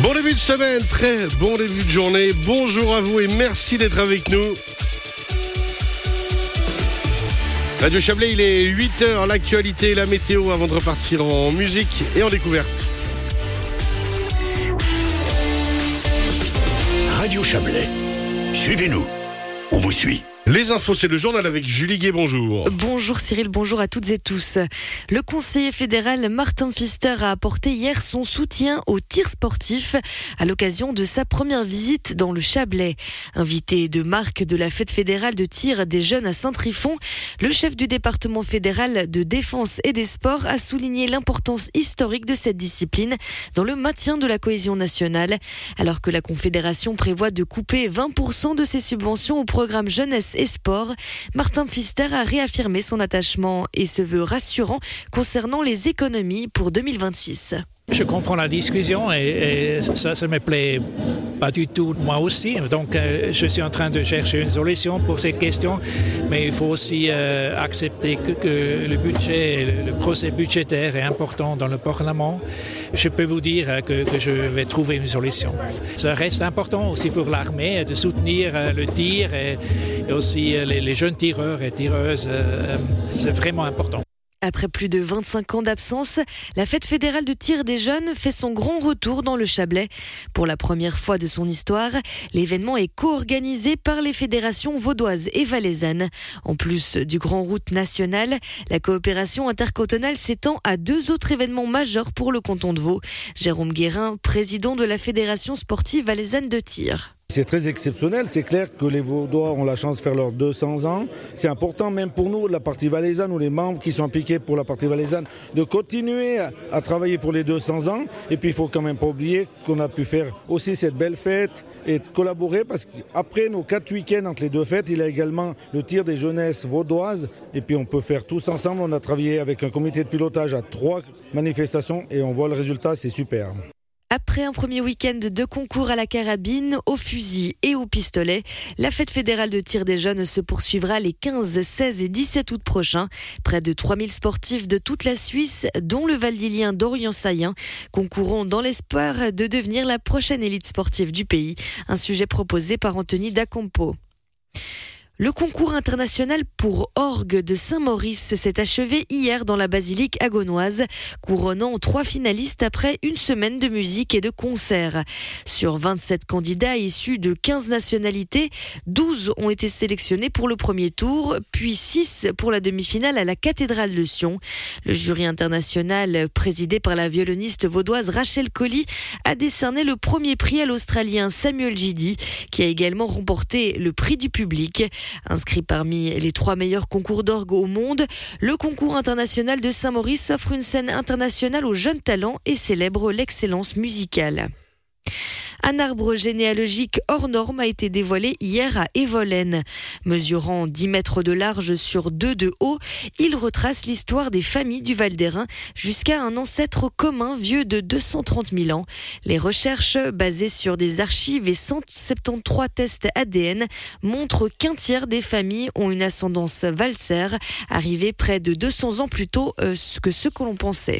Bon début de semaine, très bon début de journée. Bonjour à vous et merci d'être avec nous. Radio Chablais, il est 8h, l'actualité et la météo avant de repartir en musique et en découverte. Radio Chablais, suivez-nous, on vous suit. Les infos, c'est le journal avec Julie Gué, bonjour. Bonjour Cyril, bonjour à toutes et tous. Le conseiller fédéral Martin Pfister a apporté hier son soutien aux tirs sportifs à l'occasion de sa première visite dans le Chablais. Invité de marque de la fête fédérale de tir des jeunes à Saint-Trifon, le chef du département fédéral de défense et des sports a souligné l'importance historique de cette discipline dans le maintien de la cohésion nationale, alors que la Confédération prévoit de couper 20% de ses subventions au programme jeunesse et sport. Martin Pfister a réaffirmé son attachement et se veut rassurant concernant les économies pour 2026. Je comprends la discussion et ça me plaît pas du tout moi aussi. Donc je suis en train de chercher une solution pour cette question, mais il faut aussi accepter que le budget, le procès budgétaire est important dans le Parlement. Je peux vous dire que je vais trouver une solution. Ça reste important aussi pour l'armée de soutenir le tir et aussi les jeunes tireurs et tireuses. C'est vraiment important. Après plus de 25 ans d'absence, la fête fédérale de tir des jeunes fait son grand retour dans le Chablais. Pour la première fois de son histoire, l'événement est co-organisé par les fédérations vaudoises et valaisannes. En plus du grand route national, la coopération intercantonale s'étend à 2 autres événements majeurs pour le canton de Vaud. Jérôme Guérin, président de la fédération sportive valaisanne de tir. C'est très exceptionnel, c'est clair que les Vaudois ont la chance de faire leurs 200 ans. C'est important même pour nous, la partie valaisanne ou les membres qui sont impliqués pour la partie valaisanne, de continuer à travailler pour les 200 ans. Et puis il ne faut quand même pas oublier qu'on a pu faire aussi cette belle fête et de collaborer parce qu'après nos 4 week-ends entre les 2 fêtes, il y a également le tir des jeunesses vaudoises. Et puis on peut faire tous ensemble, on a travaillé avec un comité de pilotage à 3 manifestations et on voit le résultat, c'est super. Après un premier week-end de concours à la carabine, au fusil et au pistolet, la fête fédérale de tir des jeunes se poursuivra les 15, 16 et 17 août prochains. Près de 3000 sportifs de toute la Suisse, dont le Val-d'Ilien d'Orient-Saillant, concourront dans l'espoir de devenir la prochaine élite sportive du pays. Un sujet proposé par Anthony Dacampo. Le concours international pour orgue de Saint-Maurice s'est achevé hier dans la basilique agonoise, couronnant 3 finalistes après une semaine de musique et de concerts. Sur 27 candidats issus de 15 nationalités, 12 ont été sélectionnés pour le premier tour, puis 6 pour la demi-finale à la cathédrale de Sion. Le jury international, présidé par la violoniste vaudoise Rachel Colly, a décerné le premier prix à l'Australien Samuel Gidi, qui a également remporté le prix du public. Inscrit parmi les 3 meilleurs concours d'orgue au monde, le concours international de Saint-Maurice offre une scène internationale aux jeunes talents et célèbre l'excellence musicale. Un arbre généalogique hors norme a été dévoilé hier à Evolène. Mesurant 10 mètres de large sur 2 de haut, il retrace l'histoire des familles du Val-d'Airain jusqu'à un ancêtre commun vieux de 230 000 ans. Les recherches, basées sur des archives et 173 tests ADN, montrent qu'un tiers des familles ont une ascendance valsaire, arrivée près de 200 ans plus tôt que ce que l'on pensait.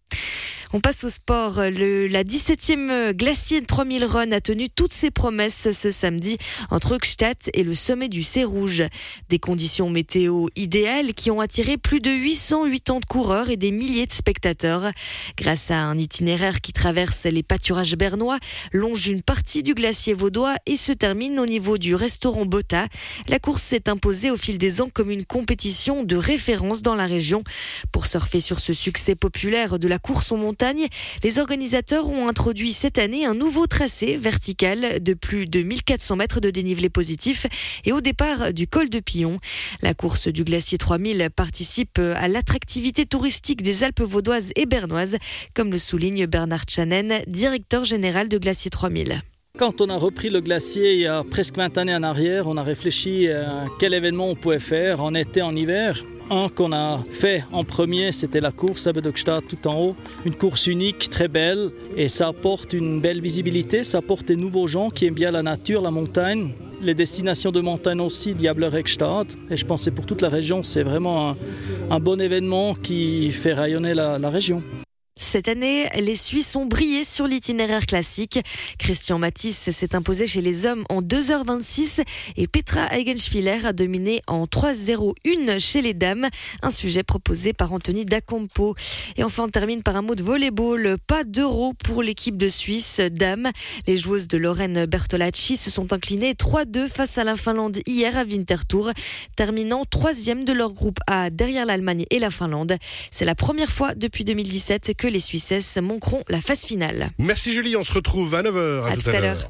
On passe au sport. La 17e Glacier 3000 Run a tenu toutes ses promesses ce samedi entre Höchstadt et le sommet du C-Rouge. Des conditions météo idéales qui ont attiré plus de 880 coureurs et des milliers de spectateurs. Grâce à un itinéraire qui traverse les pâturages bernois, longe une partie du glacier vaudois et se termine au niveau du restaurant Botta. La course s'est imposée au fil des ans comme une compétition de référence dans la région. Pour surfer sur ce succès populaire de la course en montagne, les organisateurs ont introduit cette année un nouveau tracé vertical de plus de 1400 mètres de dénivelé positif et au départ du col de Pillon. La course du Glacier 3000 participe à l'attractivité touristique des Alpes vaudoises et bernoises, comme le souligne Bernard Chanen, directeur général de Glacier 3000. Quand on a repris le glacier il y a presque 20 années en arrière, on a réfléchi à quel événement on pouvait faire en été, en hiver. Un qu'on a fait en premier, c'était la course à Höchstadt tout en haut. Une course unique, très belle, et ça apporte une belle visibilité, ça apporte des nouveaux gens qui aiment bien la nature, la montagne. Les destinations de montagne aussi, Diabler-Höchstadt. Et je pense que pour toute la région, c'est vraiment un bon événement qui fait rayonner la région. Cette année, les Suisses ont brillé sur l'itinéraire classique. Christian Matisse s'est imposé chez les hommes en 2h26 et Petra Eigenschwiller a dominé en 3h01 chez les dames. Un sujet proposé par Anthony Dacampo. Et enfin, on termine par un mot de volleyball. Pas d'euro pour l'équipe de Suisse dames. Les joueuses de Lorraine Bertolacci se sont inclinées 3-2 face à la Finlande hier à Winterthur, terminant 3e de leur groupe A derrière l'Allemagne et la Finlande. C'est la première fois depuis 2017 que les Suissesses manqueront la phase finale. Merci Julie, on se retrouve à 9h. À tout à l'heure.